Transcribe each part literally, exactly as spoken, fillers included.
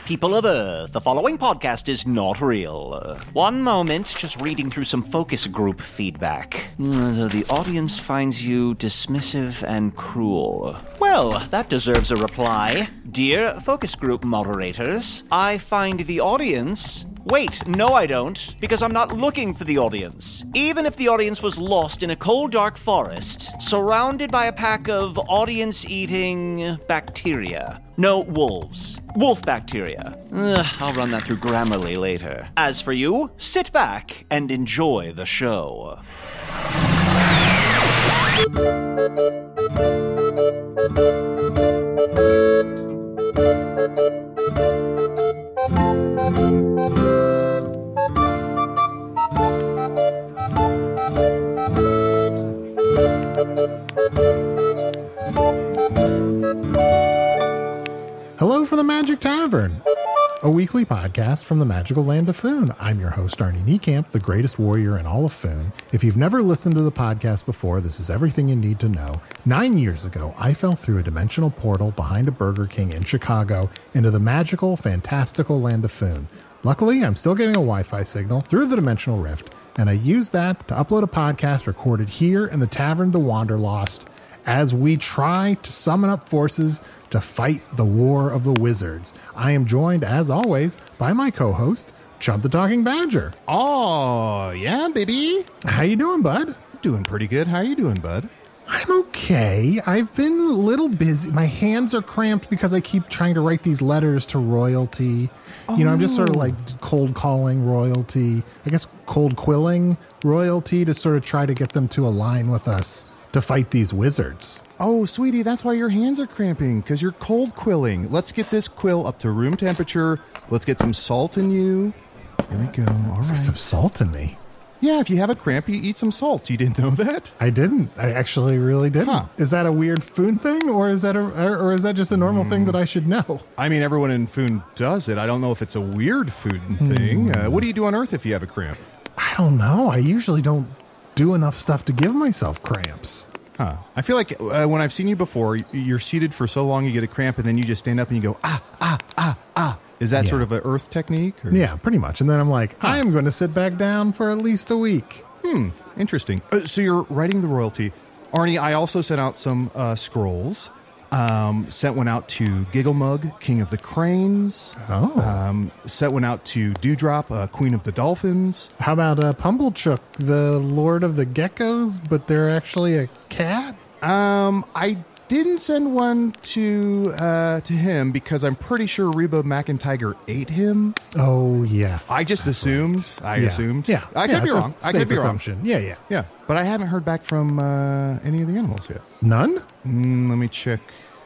People of Earth, the following podcast is not real. Uh, one moment, just reading through some focus group feedback. Uh, the audience finds you dismissive and cruel. Well, that deserves a reply. Dear focus group moderators, I find the audience... Wait, no I don't, because I'm not looking for the audience. Even if the audience was lost in a cold, dark forest, surrounded by a pack of audience-eating bacteria. No, wolves. Wolf bacteria. Ugh, I'll run that through Grammarly later. As for you, sit back and enjoy the show. Hello from the Magic Tavern, a weekly podcast from the magical land of Foon. I'm your host, Arnie Niekamp, the greatest warrior in all of Foon. If you've never listened to the podcast before, this is everything you need to know. Nine years ago, I fell through a dimensional portal behind a Burger King in Chicago into the magical, fantastical land of Foon. Luckily, I'm still getting a Wi-Fi signal through the dimensional rift, and I used that to upload a podcast recorded here in the Tavern the Wanderlost as we try to summon up forces to fight the War of the Wizards. I am joined, as always, by my co-host, Chump the Talking Badger. Oh, yeah, baby. How you doing, bud? Doing pretty good. How are you doing, bud? I'm okay. I've been a little busy. My hands are cramped because I keep trying to write these letters to royalty. Oh. You know, I'm just sort of like cold calling royalty. I guess cold quilling royalty to sort of try to get them to align with us to fight these wizards. Oh, sweetie, that's why your hands are cramping, because you're cold quilling. Let's get this quill up to room temperature. Let's get some salt in you. Here we go. All Let's right. get some salt in me. Yeah, if you have a cramp, you eat some salt. You didn't know that? I didn't. I actually really didn't. Huh. Is that a weird Foon thing, or is that a, or is that just a normal mm. thing that I should know? I mean, everyone in Foon does it. I don't know if it's a weird Foon thing. Mm. Uh, what do you do on Earth if you have a cramp? I don't know. I usually don't do enough stuff to give myself cramps. Huh. I feel like uh, when I've seen you before, you're seated for so long you get a cramp, and then you just stand up and you go, ah, ah, ah, ah. Is that yeah. sort of an Earth technique? Or? Yeah, pretty much. And then I'm like, huh. I am going to sit back down for at least a week. Hmm, interesting. Uh, so you're writing the royalty. Arnie, I also sent out some uh, scrolls. Um, sent one out to Gigglemug, King of the Cranes. Oh. Um, sent one out to Dewdrop, uh, Queen of the Dolphins. How about uh, Pumblechook, the Lord of the Geckos, but they're actually a cat? Um, I didn't send one to uh, to him because I'm pretty sure Reba McIntyre ate him. Oh, yes. I just assumed. Right. I yeah. assumed. Yeah. I yeah, could be wrong. I could be assumption. wrong. Yeah, yeah. Yeah. But I haven't heard back from uh, any of the animals yet. None? Mm, let me check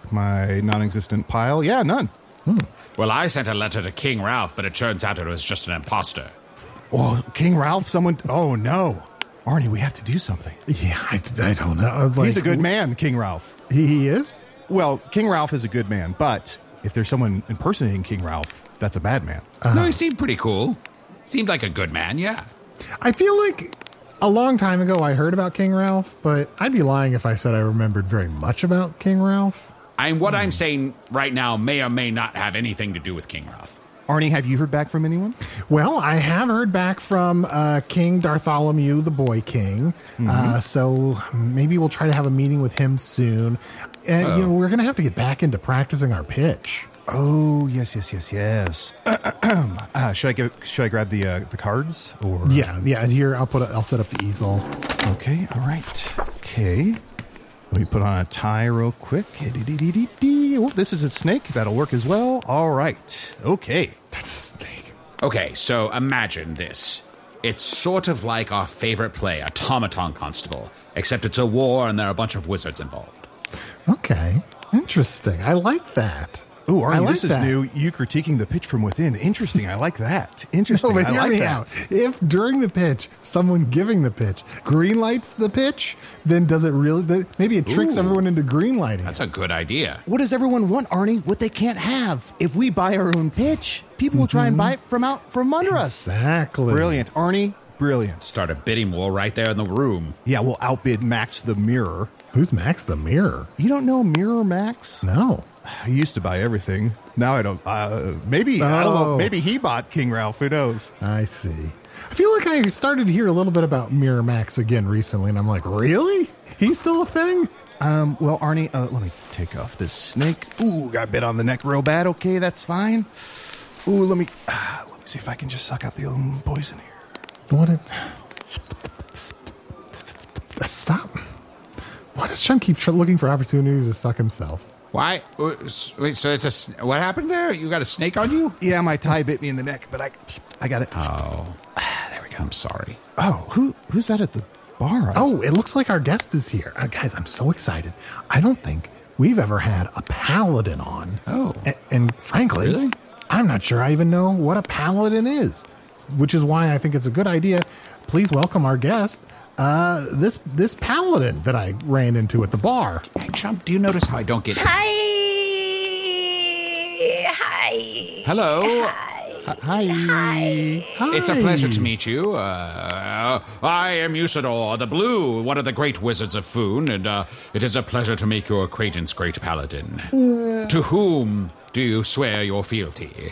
my non-existent pile. Yeah, none. Hmm. Well, I sent a letter to King Ralph, but it turns out it was just an imposter. Oh, King Ralph? Someone... Oh, no. Arnie, we have to do something. Yeah, I, I don't know. Like, He's a good man, King Ralph. He is? Well, King Ralph is a good man, but if there's someone impersonating King Ralph, that's a bad man. Uh, no, he seemed pretty cool. Seemed like a good man, yeah. I feel like a long time ago I heard about King Ralph, but I'd be lying if I said I remembered very much about King Ralph. I mean, what hmm. I'm saying right now may or may not have anything to do with King Ralph. Arnie, have you heard back from anyone? Well, I have heard back from uh, King Bartholomew, the Boy King. Mm-hmm. Uh, so maybe we'll try to have a meeting with him soon. Uh, oh. You know, we're going to have to get back into practicing our pitch. Oh, yes, yes, yes, yes. uh, should I give, should I grab the uh, the cards? Or yeah, yeah. And here, I'll put. A, I'll set up the easel. Okay, all right. Okay. Let me put on a tie real quick. Oh, this is a snake. That'll work as well. All right. Okay. That's a snake. Okay, so imagine this. It's sort of like our favorite play, Automaton Constable, except it's a war and there are a bunch of wizards involved. Okay. Interesting. I like that. Ooh, Arnie, like this is that. new. You critiquing the pitch from within. Interesting. I like that. Interesting. No, but I hear like me that. out. If during the pitch, someone giving the pitch green lights the pitch, then does it really? Maybe it tricks Ooh, everyone into green lighting. That's a good idea. What does everyone want, Arnie? What they can't have. If we buy our own pitch, people will try and buy it from out from under us. Exactly. Brilliant, Arnie. Brilliant. Start a bidding war right there in the room. Yeah, we'll outbid Max the Mirror. Who's Max the Mirror? You don't know Mirror Max? No. I used to buy everything. Now I don't. Uh, maybe I don't know. Oh. Maybe he bought King Ralph. Who knows? I see. I feel like I started to hear a little bit about Miramax again recently, and I'm like, really? He's still a thing? Um. Well, Arnie, uh, let me take off this snake. Ooh, got bit on the neck real bad. Okay, that's fine. Ooh, let me uh, let me see if I can just suck out the um, poison here. What? It, stop. Why does Chunk keep tr- looking for opportunities to suck himself? Why? Wait, so it's a... s- What happened there? You got a snake on you? Yeah, my tie bit me in the neck, but I I got it. Oh, There we go. I'm sorry. Oh, who who's that at the bar? Oh, it looks like our guest is here. Uh, guys, I'm so excited. I don't think we've ever had a paladin on. Oh. A- and frankly, Really? I'm not sure I even know what a paladin is, which is why I think it's a good idea. Please welcome our guest, uh, this this paladin that I ran into at the bar. Hey, Chump, do you notice how I don't get... Hi. Hi. Hello? Hi. Hi. Hi. It's a pleasure to meet you. Uh, I am Usador the Blue, one of the great wizards of Foon, and uh, it is a pleasure to make your acquaintance, Great Paladin. Mm. To whom do you swear your fealty?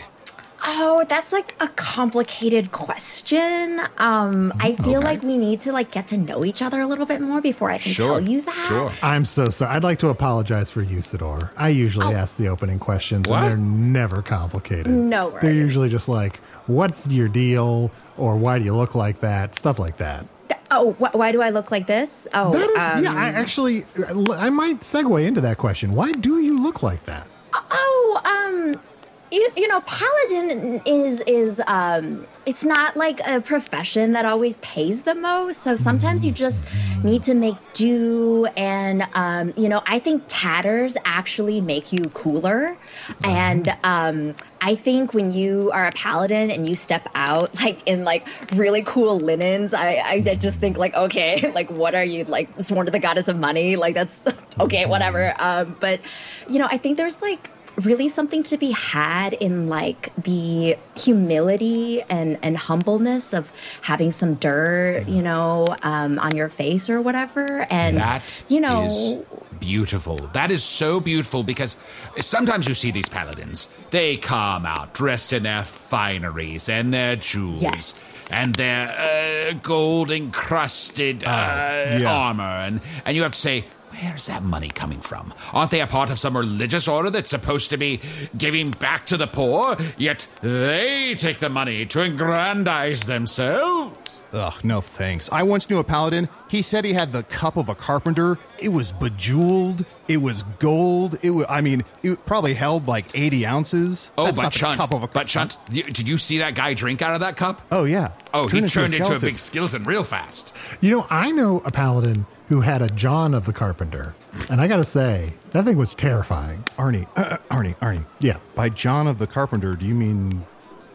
Oh, that's like a complicated question. Um, I feel Okay. like we need to like get to know each other a little bit more before I can Sure, tell you that. sure. I'm so sorry. I'd like to apologize for Usador. I usually ask the opening questions, What? and they're never complicated. No They're worries. usually just like, what's your deal? Or why do you look like that? Stuff like that. Oh, wh- why do I look like this? Oh, That is, um, yeah, I actually, I might segue into that question. Why do you look like that? Oh, um, you, you know, paladin is is um, it's not like a profession that always pays the most. So sometimes you just need to make do, and um, you know, I think tatters actually make you cooler, and um. I think when you are a paladin and you step out like in like really cool linens, I, I just think like, okay, like what are you, like sworn to the goddess of money? Like that's okay, whatever. Um, but you know, I think there's like really something to be had in like the humility and, and humbleness of having some dirt, you know, um, on your face or whatever. And That you know, is beautiful. That is so beautiful because sometimes you see these paladins. They come out dressed in their fineries and their jewels Yes. and their uh, gold encrusted uh, yeah. armor, and and you have to say, where's that money coming from? Aren't they a part of some religious order that's supposed to be giving back to the poor? Yet they take the money to aggrandize themselves. Ugh, no thanks. I once knew a paladin. He said he had the cup of a carpenter. It was bejeweled. It was gold. It was, I mean, it probably held like eighty ounces. Oh, That's but not the Chunt, cup of a but Chunt, y- did you see that guy drink out of that cup? Oh, yeah. Oh, he Turned turned into a skeleton. big skeleton real fast. You know, I know a paladin who had a John of the Carpenter, and I gotta say, that thing was terrifying. Arnie, uh, uh, Arnie, Arnie. Yeah. By John of the Carpenter, do you mean...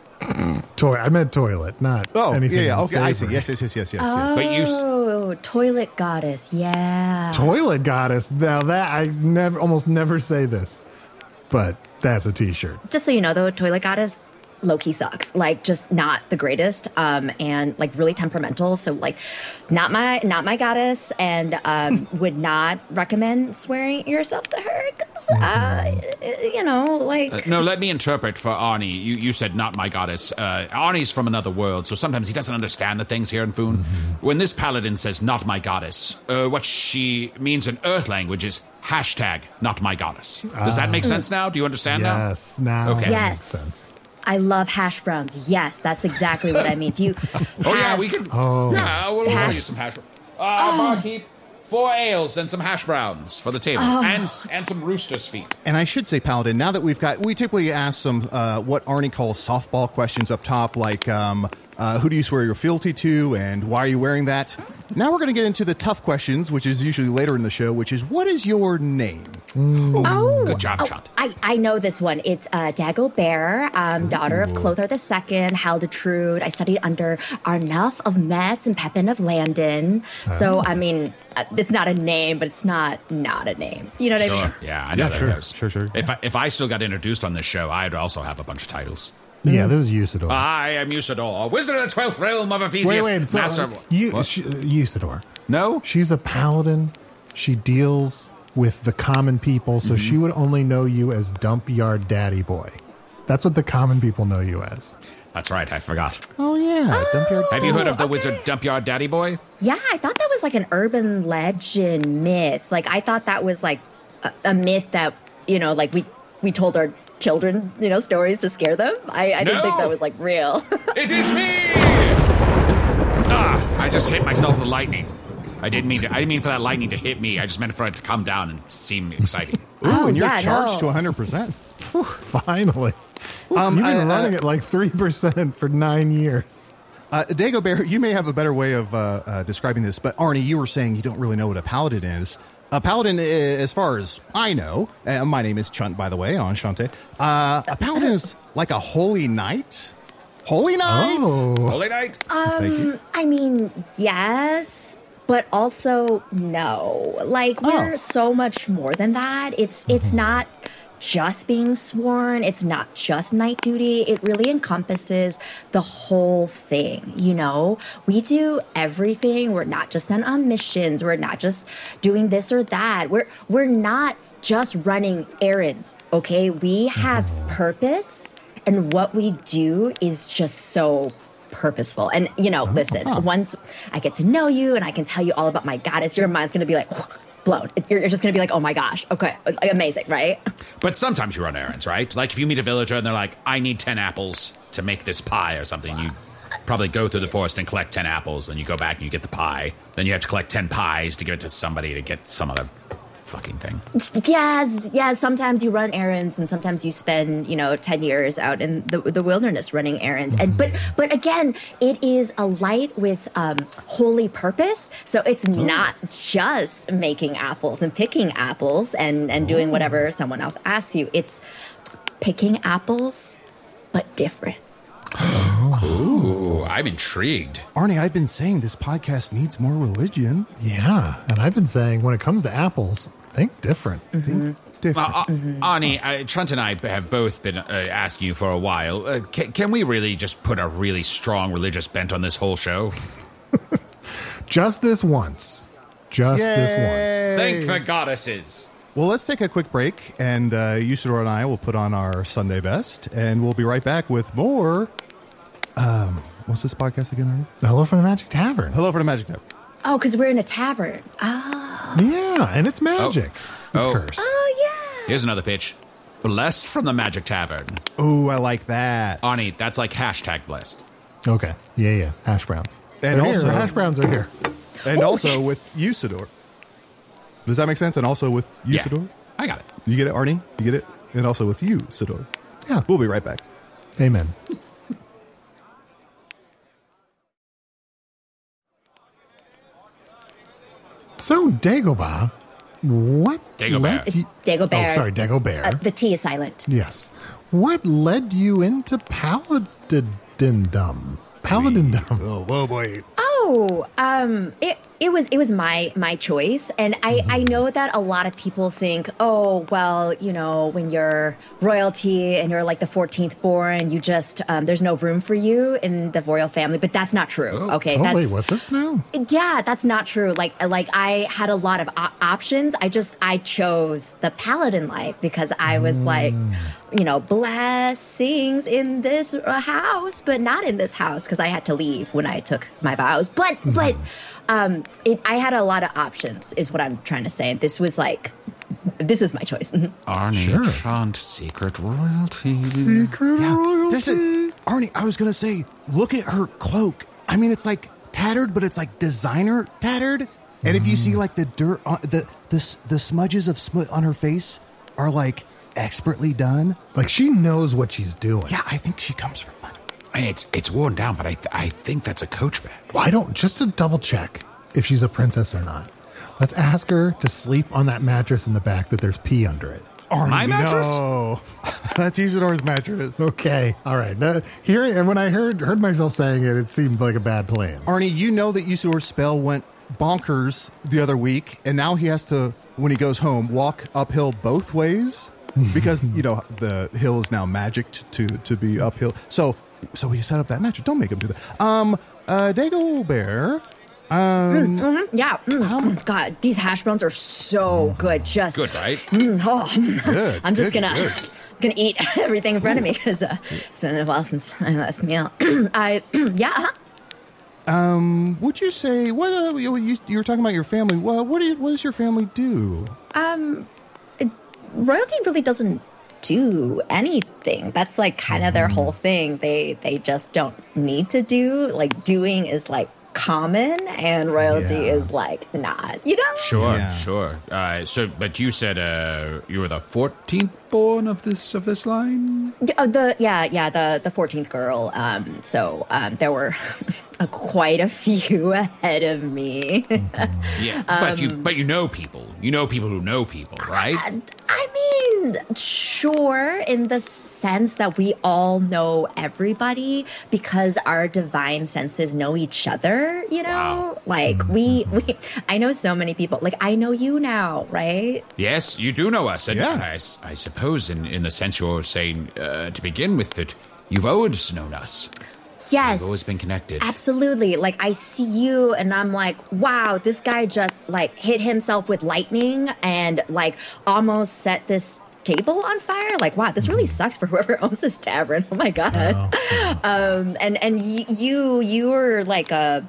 Toy. I meant toilet, not Oh, anything. yeah, yeah. Okay, I see. unsavory. Yes, yes, yes, yes, yes. yes. But you, s- oh, toilet goddess, yeah. Toilet goddess. Now that I never, almost never say this, but that's a T-shirt. Just so you know, though, toilet goddess low-key sucks. Like, just not the greatest, um, and like really temperamental. So, like, not my not my goddess, and um, would not recommend swearing yourself to her because, uh, you know, like. Uh, no, let me interpret for Arnie. You, you said not my goddess. Uh, Arnie's from another world, so sometimes he doesn't understand the things here in Foon. When this paladin says not my goddess, uh, what she means in Earth language is hashtag not my goddess. Does that make sense now? Do you understand now? Yes. Now Okay. that Yes. makes sense. I love hash browns. Yes, that's exactly what I mean. Do you? Oh, yeah, have- we can. Oh. Yeah, we'll order Hash- you some hash browns. Uh, barkeep, four ales and some hash browns for the table. And and some rooster's feet. And I should say, Paladin, now that we've got, we typically ask some, uh, what Arnie calls softball questions up top, like, um, uh, who do you swear your fealty to, and why are you wearing that? Now we're going to get into the tough questions, which is usually later in the show, which is, what is your name? Oh, Good job, oh, Chunt. I, I know this one. It's uh, Dagobert, um, daughter of Clothar the Second, Haldetrude. I studied under Arnulf of Metz and Pepin of Landon. So, I mean, uh, it's not a name, but it's not not a name. You know what I Sure. mean? Yeah, I know Yeah, that sure, goes. sure, sure. If I, if I still got introduced on this show, I'd also have a bunch of titles. Yeah, this is Usador. I am Usador, wizard of the twelfth realm of Ephesius. wait, wait. So, master uh, of... you, What? sh- Usador. No? She's a paladin. She deals with the common people, so mm-hmm. she would only know you as Dump Yard Daddy Boy. That's what the common people know you as. That's right, I forgot. Oh, yeah. Oh, Dump Yard. Have you heard of the okay. wizard Dump Yard Daddy Boy? Yeah, I thought that was like an urban legend myth. Like, I thought that was like a, a myth that, you know, like we, we told our children, you know, stories to scare them. I, I didn't No. think that was like real. It is me! Ah, I just hit myself with lightning. I didn't mean to, I didn't mean for that lightning to hit me. I just meant for it to come down and seem exciting. Ooh, Oh, and you're yeah, charged no. to one hundred percent. Finally. Um, You've been I- running uh, at like three percent for nine years. Uh, Dagobert, you may have a better way of uh, uh, describing this, but Arnie, you were saying you don't really know what a paladin is. A paladin, uh, as far as I know, uh, my name is Chunt, by the way, Enchante. Uh, a paladin is like a holy knight? Holy knight? Oh. Holy night! Thank you. Um, I mean, yes, but also no. Like, we're Oh. so much more than that. It's it's not just being sworn. It's not just night duty. It really encompasses the whole thing, you know? We do everything. We're not just sent on missions. We're not just doing this or that. We're we're not just running errands, okay? We have purpose, and what we do is just so purposeful. And, you know, listen, once I get to know you and I can tell you all about my goddess, your mind's going to be like, blown. You're you're just going to be like, oh my gosh, okay, amazing, right? But sometimes you run errands, right? Like if you meet a villager and they're like, I need ten apples to make this pie or something, you probably go through the forest and collect ten apples, and you go back and you get the pie. Then you have to collect ten pies to give it to somebody to get some other fucking thing. Yes, yes, sometimes you run errands and sometimes you spend, you know, ten years out in the, the wilderness running errands. And but but again, it is a light with um, holy purpose. So it's not just making apples and picking apples and, and doing whatever someone else asks you. It's picking apples, but different. Ooh, I'm intrigued. Arnie, I've been saying this podcast needs more religion. Yeah. And I've been saying when it comes to apples, think different. Think different. Uh, uh, Ani, uh, Chunt and I have both been uh, asking you for a while. Uh, can, can we really just put a really strong religious bent on this whole show? Just this once. Just this once. Thank the goddesses. Well, let's take a quick break, and uh, Usador and I will put on our Sunday best, and we'll be right back with more. Um, what's this podcast again, Arnie? Hello from the Magic Tavern. Hello for the Magic Tavern. Oh, because we're in a tavern. Oh, Yeah, and it's magic. It's Oh. cursed. oh yeah. Here's another pitch. Blessed from the Magic Tavern. Oh, I like that. Ani, that's like hashtag blessed. Okay. Yeah, yeah. Hash browns. And They're also- here. hash browns are here. And Oh, also yes. with Usador. Does that make sense? And also with Yeah, Usador? I got it. You get it, Arnie? You get it? And also with you, Usador. Yeah. We'll be right back. Amen. So, Dagobah, what Dagobah. led you... Dagobert. Oh, sorry, Dagobert. Uh, the T is silent. Yes. What led you into paladindom? Paladindom. Oh, whoa, boy. Oh, um, it it was it was my my choice, and I I know that a lot of people think, oh well, you know, when you're royalty and you're like the fourteenth born, you just um, there's no room for you in the royal family, but that's not true. Okay, Oh, that's wait, what's this now? yeah, that's not true. Like like I had a lot of op- options. I just I chose the paladin life because I was like, you know, blessings in this uh, house, but not in this house because I had to leave when I took my vows. But but um, it, I had a lot of options, is what I'm trying to say. This was like, this was my choice. Arnie, Sure. Chunt, secret royalty. Secret royalty. There's a, Arnie, I was going to say, look at her cloak. I mean, it's like tattered, but it's like designer tattered. And if you see like the dirt, on, the, the s- the smudges of smut on her face are like expertly done. Like, she knows what she's doing. Yeah, I think she comes from money. And it's it's worn down, but I th- I think that's a coach bag. Why don't, just to double check if she's a princess or not, let's ask her to sleep on that mattress in the back that there's pee under it. Arnie, My mattress? No. That's Usador's mattress. Okay, all right. Uh, hearing, and when I heard heard myself saying it, it seemed like a bad plan. Arnie, you know that Usador's spell went bonkers the other week, and now he has to, when he goes home, walk uphill both ways because, you know, the hill is now magicked to, to be uphill. So so he set up that mattress. Don't make him do that. Um, uh, Dagobert, Um, Mm-hmm. Yeah. Mm. God, these hash browns are so good. Just Good, right? Mm, oh, good. I'm just good, gonna good. gonna eat everything in front of me because uh, it's been a while since my last meal. I yeah. Uh-huh. Um, would you say what uh, you, you you were talking about your family? Well, what do you, what does your family do? Um, it, royalty really doesn't do anything. That's like kind of their whole thing. They they just don't need to do. Like doing is like common, and royalty Yeah. is like not. You know? Sure, Yeah. sure. Uh, so, but you said uh, you were the fourteenth born of this of this line. Yeah, uh, the yeah yeah the the fourteenth girl. Um, so um, there were uh, quite a few ahead of me. Yeah, but you but you know people. You know people who know people, right? I mean, sure, in the sense that we all know everybody because our divine senses know each other, you know? Wow. Like, we, we, I know so many people. Like, I know you now, right? Yes, you do know us, and Yeah. I, s- I suppose in, in the sense you're saying uh, to begin with that you've always known us. Yes. We've always been connected. Absolutely. Like, I see you and I'm like, wow, this guy just, like, hit himself with lightning and, like, almost set this table on fire. Like, wow, this really sucks for whoever owns this tavern. Oh, my God. Um, and and y- you, you were like a,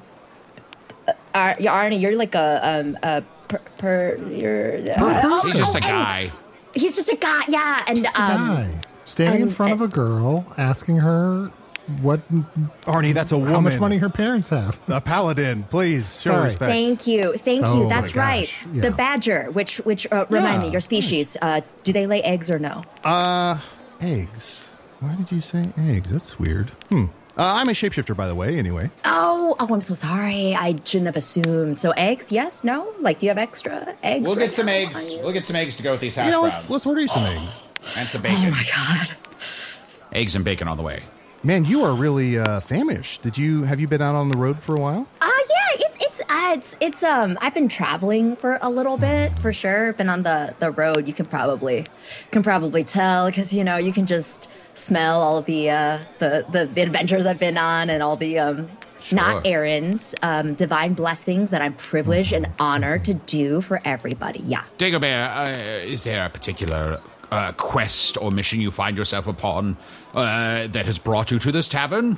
uh, Arnie, you're like a, um, a, per, per you're, uh, He's just a and guy. He's just a guy, yeah. And, Just a um, guy standing in and- front of a girl, asking her what, Arnie, that's a woman. how much money her parents have. A paladin, please show Sorry. respect. Thank you, thank Oh you. my That's right. gosh, yeah. The badger, which which uh, remind Yeah, me, your species. Uh, do they lay eggs or no? Uh, eggs. Why did you say eggs? That's weird. Hmm. Uh, I'm a shapeshifter, by the way. Anyway, Oh, oh, I'm so sorry. I shouldn't have assumed. So eggs, yes, no. Like, do you have extra eggs? We'll right get some now eggs. on you? We'll get some eggs to go with these hash you know, browns. let's let's order you some eggs. and some bacon. Oh my God. Eggs and bacon on the way. Man, you are really uh, famished. Did you have you been out on the road for a while? Uh yeah, it's it's uh, it's it's um. I've been traveling for a little bit for sure. Been on the the road. You can probably can probably tell because you know you can just smell all of the uh the the, the adventures I've been on and all the um. Sure. Not errands, um, divine blessings that I'm privileged and honored to do for everybody. Yeah. Dagobert, uh, is there a particular uh, quest or mission you find yourself upon uh, that has brought you to this tavern?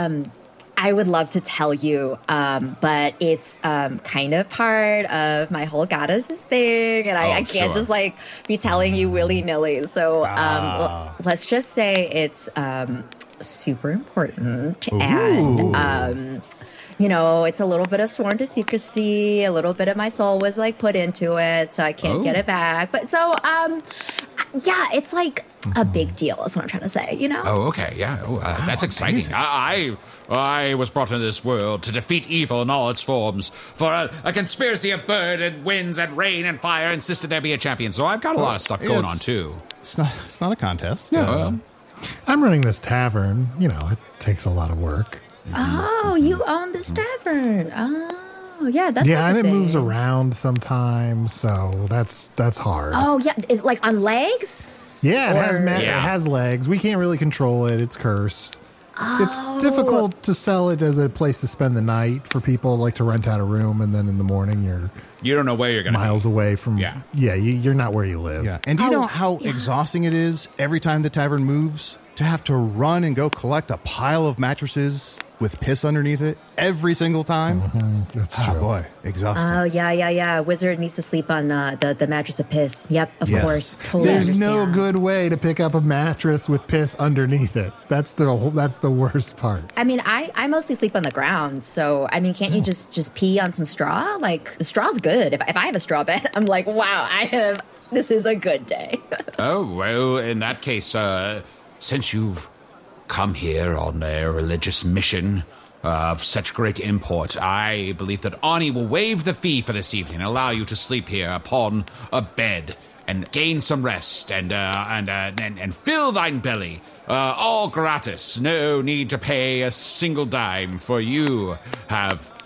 I would love to tell you, um, but it's um, kind of part of my whole goddesses thing, and I, Oh, I can't sure. just like be telling you willy nilly. So um, Ah. l- let's just say it's um, super important, and um, you know, it's a little bit of sworn to secrecy. A little bit of my soul was like put into it, so I can't Oh. get it back. But so, um, yeah, it's like a big deal. Is what I'm trying to say. You know? Oh, okay, yeah. Oh, uh, that's exciting. I, I I was brought into this world to defeat evil in all its forms. For a, a conspiracy of bird and winds and rain and fire insisted there be a champion. So I've got a lot of stuff going it's- on too. It's not. It's not a contest. Yeah, Uh, well, I'm running this tavern. You know, it takes a lot of work. Oh, you own this tavern. Oh, yeah, that's yeah, like and a it thing. moves around sometimes, so that's that's hard. Oh, yeah, is it like on legs? Yeah, it has Or- ma- Yeah. it has legs. We can't really control it. It's cursed. Oh. It's difficult to sell it as a place to spend the night for people like to rent out a room, and then in the morning you're you don't know where you're going to be. miles away from. Yeah. yeah, you, you're not where you live. Yeah. And do you Oh, know how yeah. exhausting it is every time the tavern moves to have to run and go collect a pile of mattresses with piss underneath it every single time? That's Oh true. boy, exhausting. Oh, yeah, yeah, yeah. Wizard needs to sleep on uh, the, the mattress of piss. Yep, of Yes. course. Totally There's no understand. good way to pick up a mattress with piss underneath it. That's the whole, that's the worst part. I mean, I, I mostly sleep on the ground, so I mean, can't you just just pee on some straw? Like the straw's good. If if I have a straw bed, I'm like, wow, I have. This is a good day. Oh, well, in that case, uh, since you've come here on a religious mission of such great import, I believe that Ani will waive the fee for this evening and allow you to sleep here upon a bed and gain some rest and uh, and, uh, and and fill thine belly. Uh, all gratis. No need to pay a single dime, for you have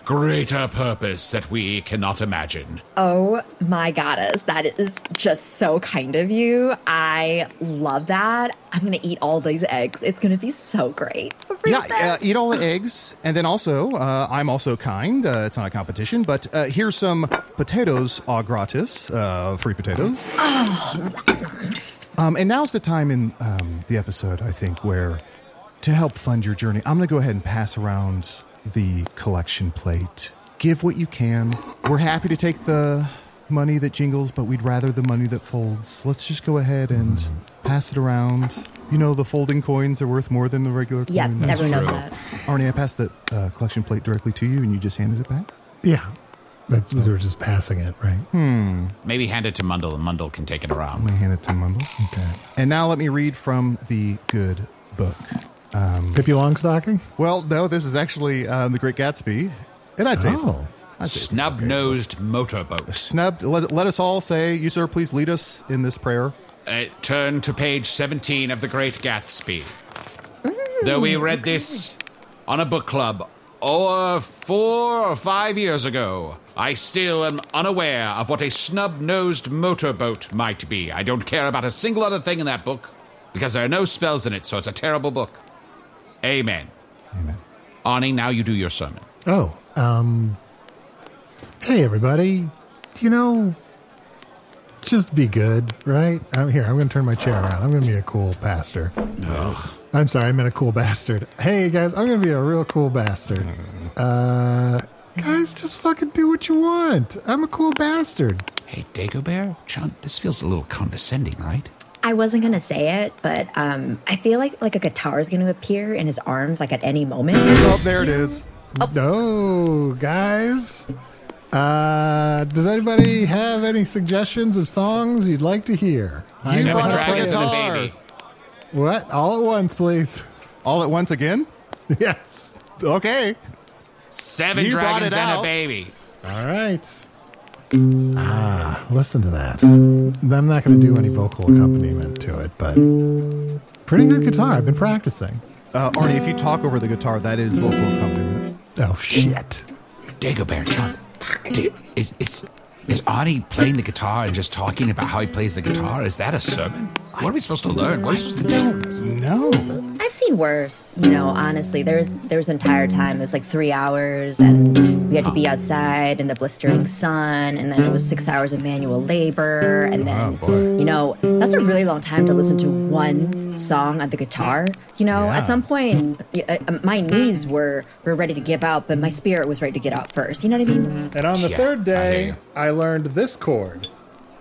greater purpose that we cannot imagine. Oh my goddess, that is just so kind of you. I love that. I'm gonna eat all these eggs. It's gonna be so great. Yeah, uh, eat all the eggs. And then also, uh, I'm also kind. Uh, it's not a competition, but uh, here's some potatoes au gratis, uh, free potatoes. Oh. Um, and now's the time in um, the episode, I think, where to help fund your journey, I'm going to go ahead and pass around the collection plate. Give what you can. We're happy to take the money that jingles, but we'd rather the money that folds. Let's just go ahead and mm. pass it around. You know, the folding coins are worth more than the regular coin. Yeah, everyone knows that. Arnie, I passed the uh, collection plate directly to you, and you just handed it back? Yeah. That's, we were just passing it, right? Hmm. Maybe hand it to Mundle, and Mundle can take it around. I'm going to hand it to Mundle. Okay. And now let me read from the good book. Um, Pippi Longstocking? Well, no, this is actually um, The Great Gatsby. And I'd say oh. it's Snub-nosed motorboat. Snubbed. Let, let us all say, you, sir, please lead us in this prayer. Uh, turn to page seventeen of The Great Gatsby. Mm, Though we read this on a book club or four or five years ago, I still am unaware of what a snub-nosed motorboat might be. I don't care about a single other thing in that book, because there are no spells in it, so it's a terrible book. Amen. Amen. Arnie, now you do your sermon. Oh, um... Hey, everybody. You know, just be good, right? I'm here. I'm going to turn my chair around. I'm going to be a cool pastor. Ugh. I'm sorry, I meant a cool bastard. Hey, guys, I'm going to be a real cool bastard. Uh, guys, just fucking do what you want. I'm a cool bastard. Hey, Dagobert, John, this feels a little condescending, right? I wasn't gonna say it, but um, I feel like like a guitar is gonna appear in his arms like at any moment. Oh, there it is. Oh. No, guys. Uh, does anybody have any suggestions of songs you'd like to hear? You Seven want to play Dragons and a guitar. Baby. What? All at once, please. All at once again? Yes. Okay. Seven You brought Dragons it and out. a Baby. All right. Ah, listen to that. I'm not going to do any vocal accompaniment to it, but pretty good guitar. I've been practicing. Uh, Arnie, if you talk over the guitar, that is vocal accompaniment. Oh, shit. Dagobert, John, dude, is, is, is Arnie playing the guitar and just talking about how he plays the guitar? Is that a sermon? What are we supposed to learn? What are we supposed to do? No. I've seen worse, you know, honestly. There was, there was an entire time, it was like three hours, and we had to be outside in the blistering sun, and then it was six hours of manual labor, and then, Oh, boy. you know, that's a really long time to listen to one song on the guitar. You know, Yeah. at some point, y- uh, my knees were, were ready to give out, but my spirit was ready to get out first. You know what I mean? And on the Yeah, third I day, hear you. I learned this chord.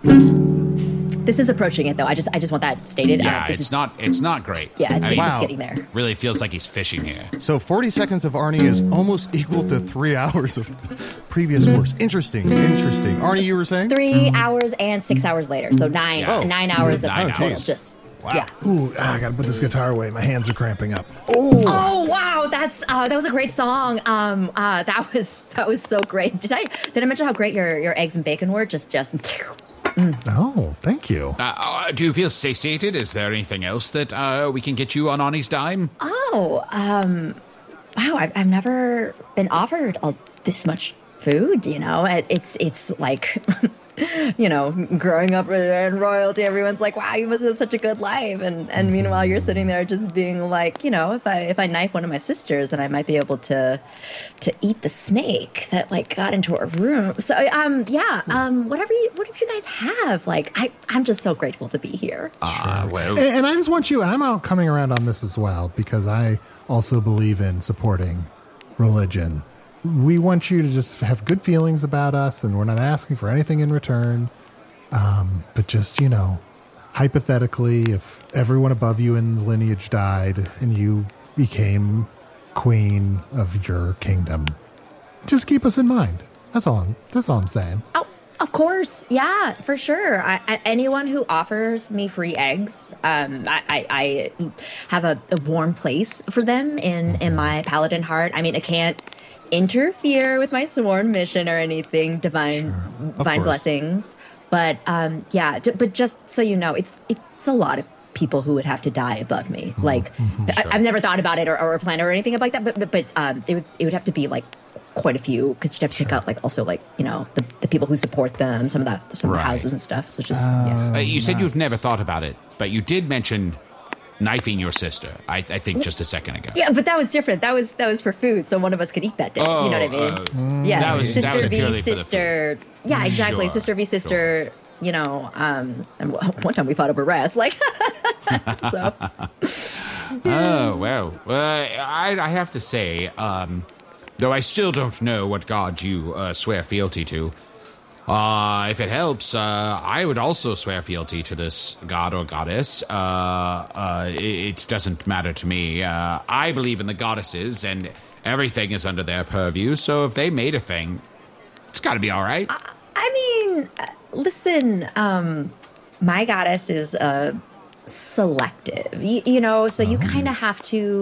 This is approaching it, though. I just I just want that stated. Yeah, uh, this it's is, not it's not great. Yeah, it's, I getting, mean, it's Wow. getting there. really feels like he's fishing here. So forty seconds of Arnie is almost equal to three hours of previous works. Interesting. Interesting. Arnie, you were saying? Three hours and six hours later, so nine Yeah. Oh. nine hours of Nine total. hours. Just Wow. yeah. Ooh, ah, I got to put this guitar away. My hands are cramping up. Oh, Oh wow, that's uh, that was a great song. Um, uh, that was that was so great. Did I did I mention how great your, your eggs and bacon were? Just just. oh, thank you. Uh, uh, do you feel satiated? Is there anything else that uh, we can get you on Arnie's dime? Oh, um, wow! I've I've never been offered all, this much food. You know, it, it's it's like. You know, growing up in royalty, everyone's like, "Wow, you must have such a good life," and and meanwhile, you're sitting there just being like, you know, if I if I knife one of my sisters, then I might be able to to eat the snake that like got into her room. So, um, yeah, um, whatever you whatever you guys have, like, I I'm just so grateful to be here. Ah, well, And, and I just want you, and I'm out coming around on this as well, because I also believe in supporting religion. We want you to just have good feelings about us, and we're not asking for anything in return. Um, but just, you know, hypothetically, if everyone above you in the lineage died and you became queen of your kingdom, just keep us in mind. That's all I'm, that's all I'm saying. Oh, of course, yeah, for sure. I, I, anyone who offers me free eggs, um, I, I, I have a, a warm place for them in in my paladin heart. I mean, I can't interfere with my sworn mission or anything. Divine, divine course. blessings. But um, yeah, j- but just so you know, it's it's a lot of people who would have to die above me. Like, I, I've never thought about it or, or planned or anything like that. But but, but um, it would it would have to be like quite a few because you have to pick out like also like you know the, the people who support them, some of that some of Right. the houses and stuff. So just yes. Uh, you said you've never thought about it, but you did mention knifing your sister. I, I think just a second ago. Yeah, but that was different. That was that was for food, so one of us could eat that day. Oh, you know what I mean? uh, yeah, that was- sister that was v purely for the sister. Yeah, exactly. Sure, Sister v sister. You know, um, and one time we fought over rats. Like, so Oh, well, uh, I, I have to say, um, though I still don't know what god you uh, swear fealty to, uh, if it helps, uh, I would also swear fealty to this god or goddess. Uh, uh, it, it doesn't matter to me. Uh, I believe in the goddesses, and everything is under their purview, so if they made a thing, it's gotta be all right. I mean, uh, listen, um, my goddess is uh, selective, you, you know, so you kind of have to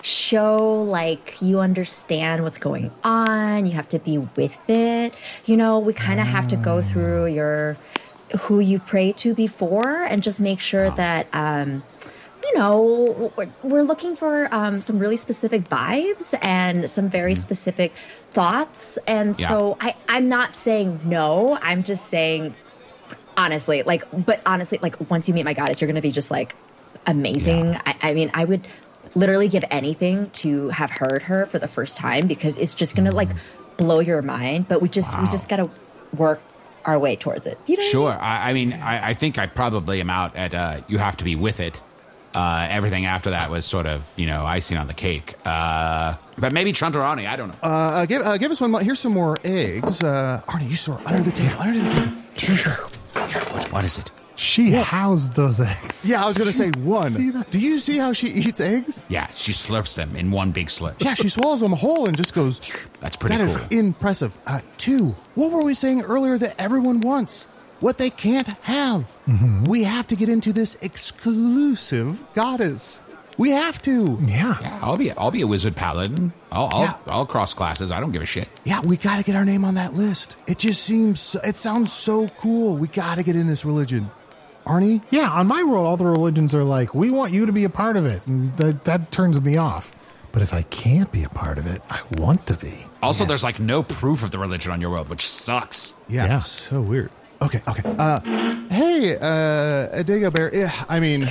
show like you understand what's going on. You have to be with it. You know, we kind of have to go through your who you pray to before and just make sure that, um, you know, we're, we're looking for um, some really specific vibes and some very specific thoughts. And Yeah. so I, I'm not saying no. I'm just saying, honestly, like, but honestly, like, once you meet my goddess, you're going to be just like amazing. Yeah. I, I mean, I would literally give anything to have heard her for the first time because it's just going to like blow your mind. But we just, we just got to work our way towards it. You know? Sure. I, I mean, I, I think I probably am out at uh, you have to be with it. Uh, everything after that was sort of, you know, icing on the cake. Uh, but maybe Chantarani, I don't know. Uh, give, uh, give us one more. Here's some more eggs. Uh, Arnie, you store under the table. Under the table. Sure, sure. What, what is it? She housed those eggs. Yeah, I was going to say one. See that? Do you see how she eats eggs? Yeah, she slurps them in one big slurp. Yeah, she swallows them whole and just goes. That's pretty That is cool. impressive. Uh, two, what were we saying earlier that everyone wants? What they can't have. Mm-hmm. We have to get into this exclusive goddess. We have to. Yeah. Yeah, I'll be I'll be a wizard paladin. I'll I'll, Yeah. I'll cross classes. I don't give a shit. Yeah, we got to get our name on that list. It just seems, so, it sounds so cool. We got to get in this religion. Arnie? Yeah, on my world, all the religions are like, we want you to be a part of it. And that, that turns me off. But if I can't be a part of it, I want to be. Also, there's like no proof of the religion on your world, which sucks. Yeah, Yeah. so weird. Okay, okay. Uh, hey, uh, Dago Bear. Yeah, I mean,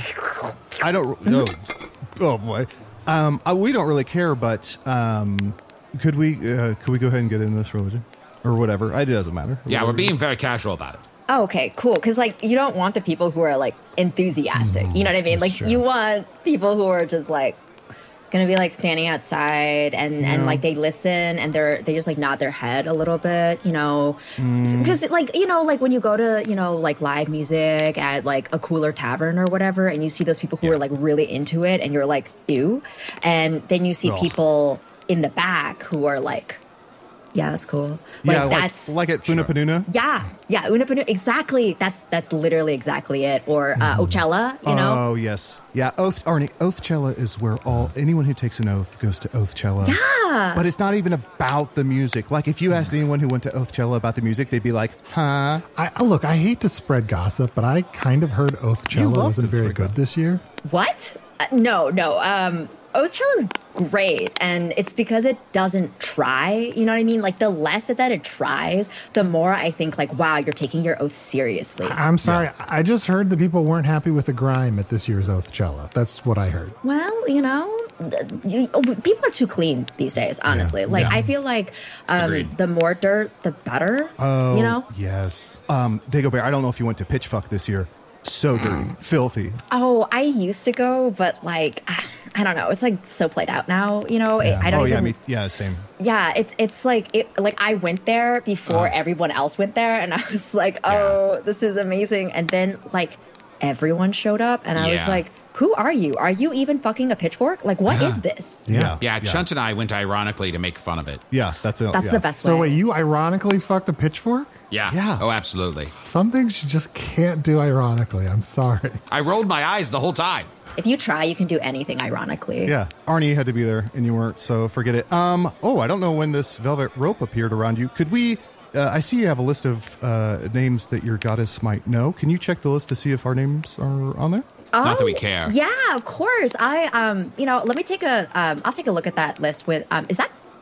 I don't know. Oh boy. Um, I, we don't really care, but um, could we? Uh, could we go ahead and get into this religion or whatever? It doesn't matter. Yeah, Whatever we're it being is. very casual about it. Oh, okay, cool. Because like you don't want the people who are like enthusiastic. You know what I mean? Like true. you want people who are just like gonna be like standing outside and and like they listen and they're they just like nod their head a little bit. You know, because like you know like when you go to you know like live music at like a cooler tavern or whatever, and you see those people who are like really into it, and you're like ew, and then you see Ugh. people in the back who are like, yeah, that's cool. Like Yeah, like, that's like at Funapanuna. yeah, yeah, Unapanu, exactly. That's that's literally exactly it. Or uh, Ocella, you know. Oh yes, yeah. Oath, Arnie. Oathcella is where all anyone who takes an oath goes to Oathcella. Yeah. But it's not even about the music. Like if you asked anyone who went to Oathcella about the music, they'd be like, "Huh." I, I look, I hate to spread gossip, but I kind of heard You Oathcella love wasn't to very spread good gossip. this year. What? Uh, no, no. Um, Oathcella is great, and it's because it doesn't try. You know what I mean? Like the less that it tries, the more I think like, wow, you're taking your oath seriously. I'm sorry. I just heard that people weren't happy with the grime at this year's Oathcella. That's what I heard. Well, you know, th- you- oh, people are too clean these days. Honestly, like Yeah. I feel like um, Agreed. the more dirt, the better. Oh, you know. yes. Um, Dago Bear, I don't know if you went to Pitchfuck this year. So dirty, filthy. Oh, I used to go, but like, I don't know. It's like so played out now. You know, It- I don't oh even. yeah, me, yeah, same. Yeah, it's it's like it like I went there before everyone else went there, and I was like, oh, this is amazing. And then like everyone showed up, and I was Yeah. like, who are you? Are you even fucking a pitchfork? Like, what is this? Yeah, Yeah, Chunt and I went ironically to make fun of it. Yeah, that's it. That's yeah. the best So way. wait, you ironically fucked a pitchfork? Yeah. Yeah. Oh, absolutely. Some things you just can't do ironically. I'm sorry. I rolled my eyes the whole time. If you try, you can do anything. Ironically, Yeah, Arnie had to be there, and you weren't, so forget it. Um. Oh, I don't know when this velvet rope appeared around you. Could we? Uh, I see you have a list of uh, names that your goddess might know. Can you check the list to see if our names are on there? Not that we Oh, care. Yeah, of course. I um, you know, let me take a um, I'll take a look at that list with um, is that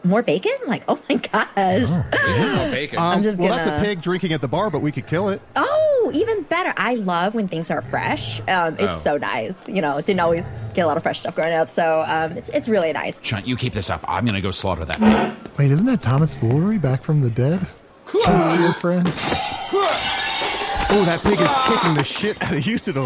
more bacon? Like, oh my gosh. Oh. Yeah, bacon. Um, I'm just well, gonna- that's a pig drinking at the bar, but we could kill it. Oh, even better. I love when things are fresh. Um, it's Oh. so nice. You know, didn't always get a lot of fresh stuff growing up, so um, it's it's really nice. Chunt, you keep this up. I'm going to go slaughter that pig. Wait, isn't that Thomas Foolery back from the dead? Just your friend? Oh, that pig is kicking the shit out of Usador.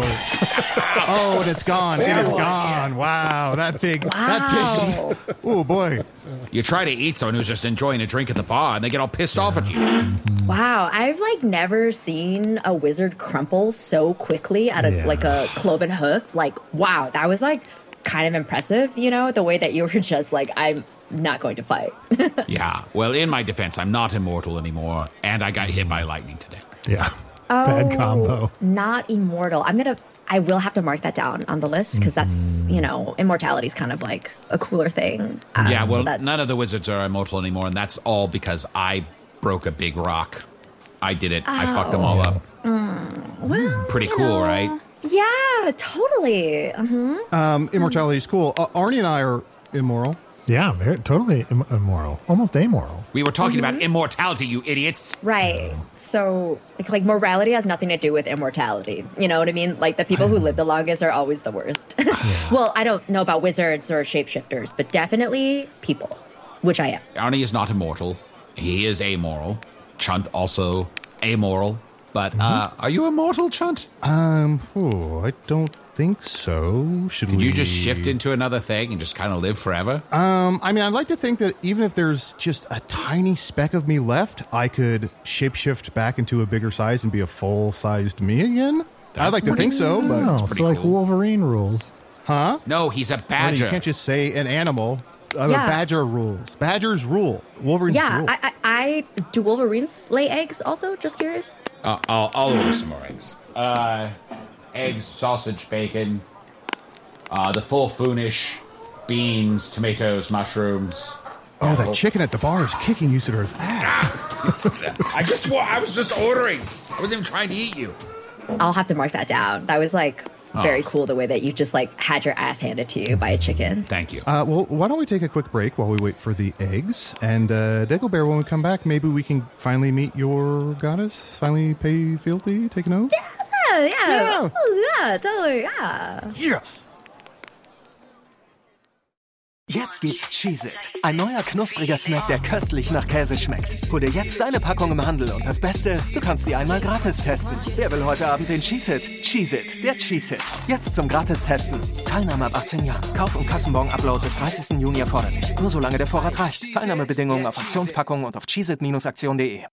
Oh, and it's gone. It is gone. Wow, that pig. Wow. That pig. Oh, boy. You try to eat someone who's just enjoying a drink at the bar, and they get all pissed off at you. Wow, I've like never seen a wizard crumple so quickly at a Yeah. like a cloven hoof. Like, wow, that was like kind of impressive, you know, the way that you were just like, I'm not going to fight. Yeah. Well, in my defense, I'm not immortal anymore, and I got hit by lightning today. Yeah. Bad Oh, combo. Not immortal. I'm gonna I will have to mark that down on the list because that's, you know, immortality is kind of like a cooler thing. Um, Yeah, so well, that's- none of the wizards are immortal anymore, and that's all because I broke a big rock. I did it. I fucked them all up. well, Pretty you cool, know, right? Yeah, totally. Uh-huh. Um, immortality is cool. Uh, Arnie and I are immoral. Yeah, very, totally Im- immoral. Almost amoral. We were talking Mm-hmm. about immortality, you idiots. Right. So, like, like, morality has nothing to do with immortality. You know what I mean? Like, the people who live the longest are always the worst. Well, I don't know about wizards or shapeshifters, but definitely people, which I am. Arnie is not immortal. He is amoral. Chunt also amoral. But uh, are you immortal, Chunt? Um, oh, I don't think so. Should Could we? you just shift into another thing and just kind of live forever? Um, I mean, I'd like to think that even if there's just a tiny speck of me left, I could shapeshift back into a bigger size and be a full-sized me again. I'd like to pretty- think so, but Oh, pretty so like cool. Wolverine rules. huh? No, he's a Well, badger. you can't just say an animal. Uh, Yeah. Badger rules. Badgers rule. Wolverines Yeah, rule. I, I, I do Wolverines lay eggs also? Just curious. Uh, I'll, I'll order some more eggs. Uh, eggs, sausage, bacon, uh, the full foonish, beans, tomatoes, mushrooms. oh, that chicken at the bar is kicking Usador's ass. I just wa- I was just ordering. I wasn't even trying to eat you. I'll have to mark that down. That was like very Oh. cool the way that you just like had your ass handed to you by a chicken. Thank you. Uh, well, why don't we take a quick break while we wait for the eggs? And uh, Decklebear, when we come back, maybe we can finally meet your goddess? Finally pay fealty? Take an oath? Yeah, yeah. Yeah. Oh, yeah, totally, yeah. Yes! Jetzt gibt's Cheez-It, ein neuer knuspriger Snack, der köstlich nach Käse schmeckt. Hol dir jetzt deine Packung im Handel und das Beste, du kannst sie einmal gratis testen. Wer will heute Abend den Cheez-It? Cheez-It, der Cheez-It. Jetzt zum Gratis-Testen. Teilnahme ab achtzehn Jahren. Kauf- und Kassenbon-Upload bis dreißigsten Juni erforderlich. Nur solange der Vorrat reicht. Teilnahmebedingungen auf Aktionspackungen und auf cheezit Aktion punkt de.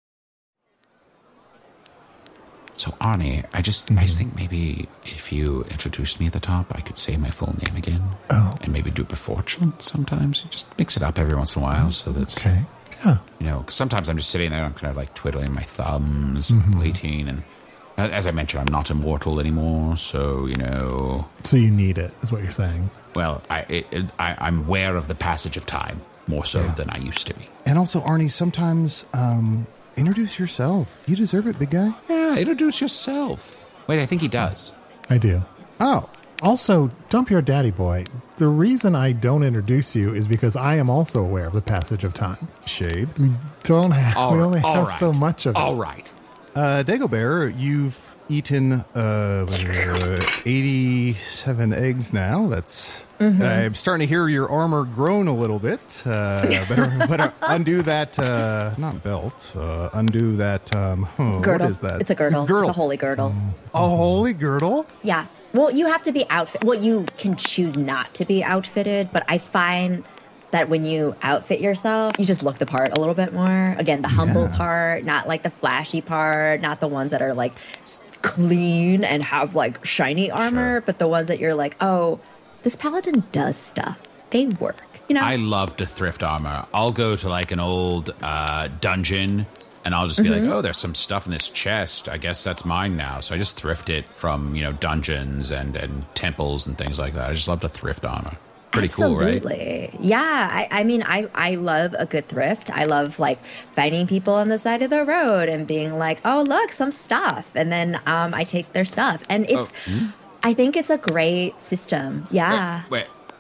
So Arnie, I just I just think maybe if you introduced me at the top, I could say my full name again. Oh. And maybe do it before Chunt sometimes. Just mix it up every once in a while so that's Okay. Yeah. you know, 'cause sometimes I'm just sitting there and I'm kind of like twiddling my thumbs, Mm-hmm. waiting, and a- as I mentioned, I'm not immortal anymore, so you know, So you need it, is what you're saying. well, I, it, it, I I'm aware of the passage of time more so than I used to be. And also, Arnie, sometimes um, introduce yourself. You deserve it, big guy. Yeah, introduce yourself. Wait, I think he does. I do. Oh, Also, Dump Your Daddy Boy. The reason I don't introduce you is because I am also aware of the passage of time. shade. Don't have. All we right, only all have right, so much of it. All right. Uh, Dagobert, you've eaten uh, eighty-seven eggs now. That's. I'm starting to hear your armor groan a little bit. Uh, better, better undo that. Uh, not belt. Uh, undo that. Um, oh, Girdle. What is that? It's a girdle. Girdle. It's a holy girdle. A holy girdle. Yeah. Well, you have to be outfit. Well, you can choose not to be outfitted, but I find that when you outfit yourself, you just look the part a little bit more. Again, the humble Yeah. part, not like the flashy part, not the ones that are like s- clean and have like shiny armor, Sure. but the ones that you're like, oh, this paladin does stuff. They work. You know? I love to thrift armor. I'll go to like an old uh, dungeon and I'll just be Mm-hmm. like, oh, there's some stuff in this chest. I guess that's mine now. So I just thrift it from, you know, dungeons and, and temples and things like that. I just love to thrift armor. Pretty cool, right? Absolutely. Yeah. I, I mean, I, I love a good thrift. I love like finding people on the side of the road and being like, oh, look, some stuff. And then um, I take their stuff. And it's, Oh, hmm? I think it's a great system. Yeah. Wait,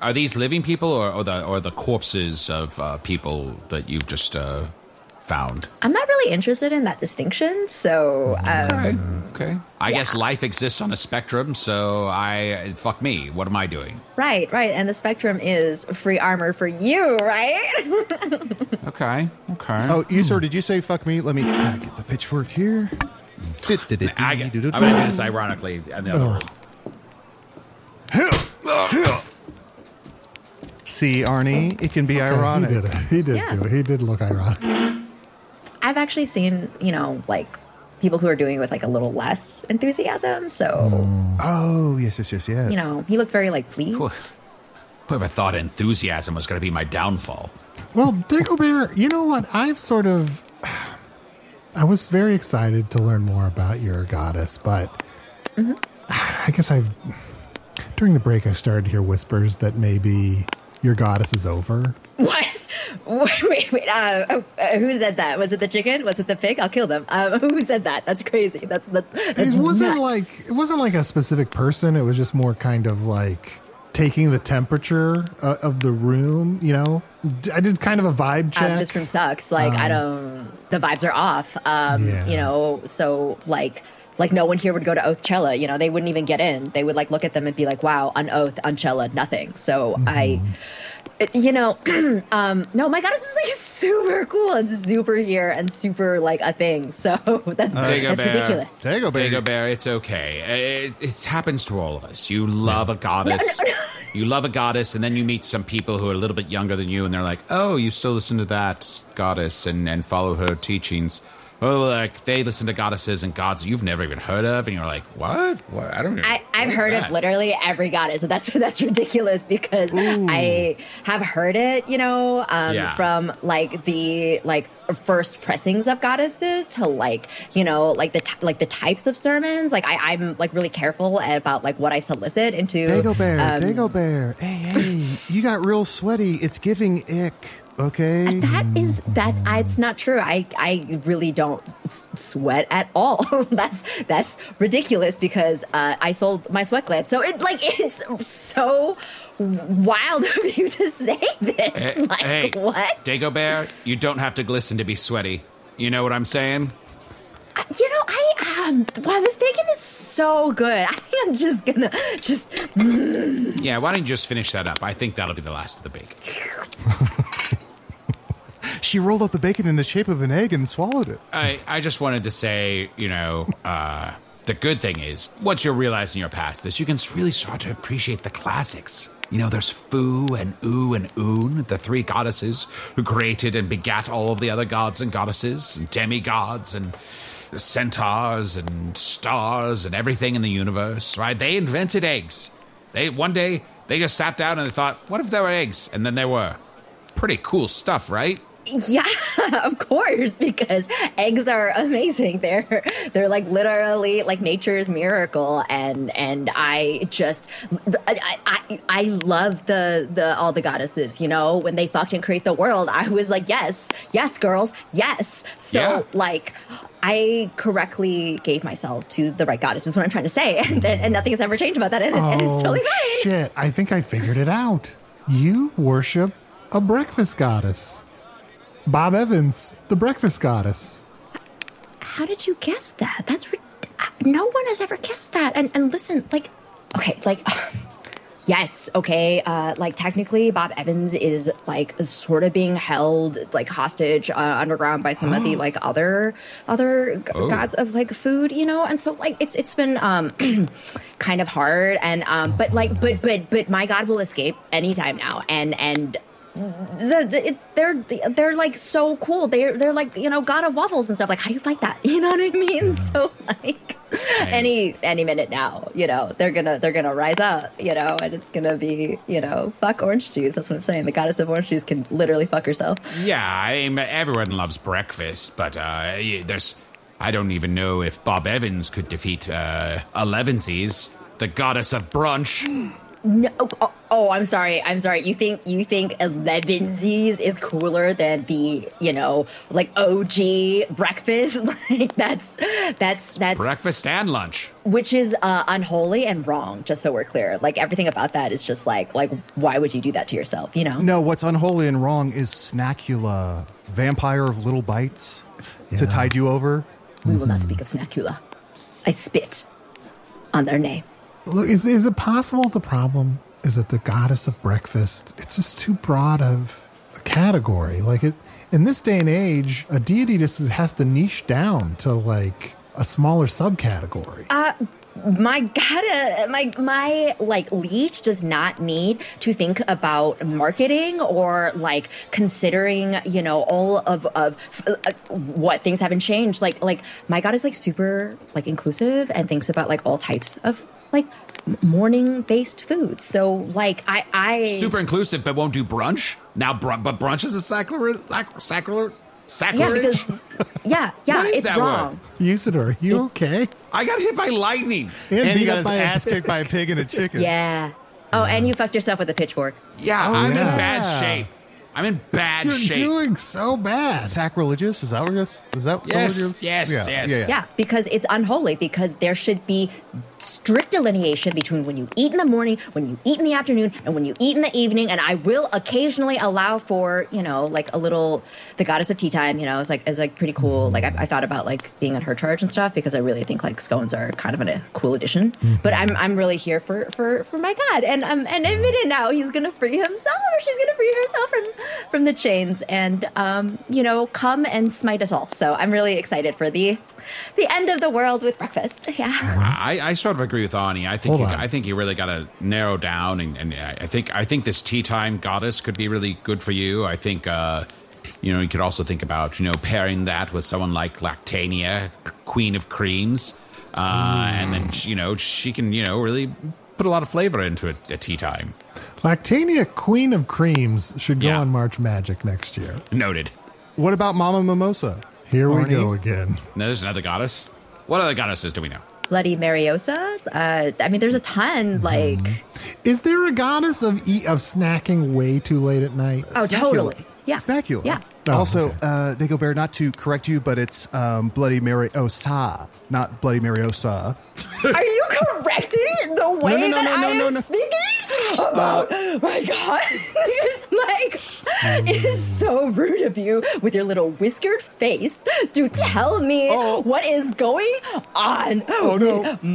are these living people or, or the or the corpses of uh, people that you've just uh, found? I'm not really interested in that distinction, so... Um, Okay, okay. I Yeah. guess life exists on a spectrum, so I... Fuck me, what am I doing? Right, right, and the spectrum is free armor for you, right? Okay, okay. Oh, you sir, did you say fuck me? Let me uh, get the pitchfork here. I, I'm going to do this ironically. And the other See, Arnie, it can be Okay, ironic. He did it. He did Yeah. do it. He did look ironic. I've actually seen, you know, like, people who are doing it with, like, a little less enthusiasm, so, Oh, yes, yes, yes, yes. you know, he looked very, like, pleased. Whoever thought enthusiasm was going to be my downfall? Well, Dagobert, you know what? I've sort of... I was very excited to learn more about your goddess, but Mm-hmm. I guess I've... During the break, I started to hear whispers that maybe your goddess is over. What? Wait, wait, wait. Uh, uh, who said that? Was it the chicken? Was it the pig? I'll kill them. Um, who said that? That's crazy. That's that's. that's It wasn't nuts. like it wasn't like a specific person. It was just more kind of like taking the temperature uh, of the room. You know, D- I did kind of a vibe check. Um, this room sucks. Like I don't. The vibes are off. Um, Yeah. You know. So like. Like no one here would go to Oathchella, you know, they wouldn't even get in. They would like look at them and be like, wow, unoath, unchella, nothing. So I, it- you know, um, no, my goddess is like super cool and super here and super like a thing. So that's, that's Dagobert. ridiculous. Dagobert. Dagobert, it's okay. It, it happens to all of us. You love a goddess. You love a goddess, and then you meet some people who are a little bit younger than you, and they're like, oh, you still listen to that goddess and, and follow her teachings. Oh, like they listen to goddesses and gods you've never even heard of, and you're like, what? What? I don't even. I, I've what is heard that? of literally every goddess, and that's that's ridiculous because I have heard it, you know, um, Yeah. from like the like first pressings of goddesses to like you know like the t- like the types of sermons. Like I, I'm like really careful about like what I solicit into. Dagobert, um, Dagobert. Hey, hey, you got real sweaty. It's giving ick, okay? That is that. I, it's not true. I I really don't s- sweat at all. that's that's ridiculous because uh, I sold my sweat glands. So it like it's so wild of you to say this. Hey, like hey, what? Dagobert, you don't have to glisten to be sweaty. You know what I'm saying? You know, I um. Wow, this bacon is so good. I think I'm just gonna just. Yeah, why don't you just finish that up? I think that'll be the last of the bacon. She rolled up the bacon in the shape of an egg and swallowed it. I, I just wanted to say, you know, uh, the good thing is, once you're realizing your past this, you can really start to appreciate the classics. You know, there's Fu and U and Un, the three goddesses who created and begat all of the other gods and goddesses, and demigods and centaurs and stars and everything in the universe, right? They invented eggs. They one day, they just sat down and they thought, what if there were eggs? And then there were. Pretty cool stuff, right? Yeah, of course, because eggs are amazing. They're they're like literally like nature's miracle, and and I just I I, I love the the all the goddesses. You know, when they fucked and create the world, I was like, yes, yes, girls, yes. So Yeah. like. I correctly gave myself to the right goddess is what I'm trying to say, and, then, and nothing has ever changed about that, and, and it's totally fine. Shit, I think I figured it out. You worship a breakfast goddess. Bob Evans, the breakfast goddess. How did you guess that? That's rid- no one has ever guessed that. And and listen, like, okay, like, yes, okay, uh, like technically, Bob Evans is like sort of being held like hostage uh, underground by some of the like other other g- Oh. gods of like food, you know. And so like it's it's been um kind of hard, and um, but like but but but my god will escape anytime now, and and. The, the, it, they're they're like so cool. They're they're like you know god of waffles and stuff. Like how do you fight that? You know what I mean? So like any any minute now, you know they're gonna they're gonna rise up. You know, and it's gonna be you know fuck orange juice. That's what I'm saying. The goddess of orange juice can literally fuck herself. Yeah, I mean, everyone loves breakfast, but uh, yeah, there's. I don't even know if Bob Evans could defeat uh, Elevensies, the goddess of brunch. No, oh, oh, I'm sorry. I'm sorry. You think you think Elevensies is cooler than the, you know, like O G breakfast? Like that's that's that's Breakfast and lunch. Which is uh, unholy and wrong, just so we're clear. Like everything about that is just like like why would you do that to yourself, you know? No, what's unholy and wrong is Snackula, vampire of little bites Yeah. to tide you over. We will not speak of Snackula. I spit on their name. Look, is is it possible the problem is that the goddess of breakfast, it's just too broad of a category? Like it in this day and age, a deity just has to niche down to like a smaller subcategory. Uh, my God, uh, my my like leech does not need to think about marketing or like considering, you know, all of of uh, what things haven't changed. Like like my God is like super like inclusive and thinks about like all types of like morning based foods. So like I I Super inclusive, but won't do brunch. Now, br- but brunch is a sacrilege. Sacrilege. yeah Sacrilege. because yeah yeah What is it's that wrong. Usador, are you okay? I got hit by lightning. And he beat got up his by a ass pig. kicked by a pig and a chicken. Yeah. Oh, and you fucked yourself with a pitchfork. Yeah, Oh, I'm yeah. in bad shape. I'm in bad You're shape. doing so bad. Sacrilegious? Is that what you're, is that Yes, what you're, yes, yeah, yes. Yeah, yeah. Yeah, because it's unholy, because there should be strict delineation between when you eat in the morning, when you eat in the afternoon, and when you eat in the evening. And I will occasionally allow for, you know, like a little, the goddess of tea time, you know, it's like, it's like pretty cool. Like I, I thought about like being in her church and stuff, because I really think like scones are kind of a cool addition. Mm-hmm. But I'm I'm really here for, for, for my God. And um, and admit it now, he's going to free himself, or she's going to free herself from, from the chains and, um, you know, come and smite us all. So I'm really excited for the the end of the world with breakfast. Yeah. I, I sort of agree with Ani. I think Hold you, on. I think you really got to narrow down, and, and I think I think this tea time goddess could be really good for you. I think uh, you know you could also think about you know pairing that with someone like Lactania, Queen of Creams, uh, and then you know she can you know really put a lot of flavor into it at tea time. Lactania, Queen of Creams, should go Yeah. on March Magic next year. Noted. What about Mama Mimosa? Here we Arnie? go again. Now, there's another goddess. What other goddesses do we know? Bloody Mariosa. Uh, I mean, there's a ton. Like, Is there a goddess of eat of snacking way too late at night? oh, Snackula. totally. Yeah. Snackula. Yeah. Oh, also, okay. uh, Dagobert, not to correct you, but it's um, Bloody Mariosa, not Bloody Mariosa. Are you correcting the way no, no, that no, I no, am no, no. speaking? About, my God. It's like, it is so rude of you with your little whiskered face to tell me Oh. what is going on. Oh, no. with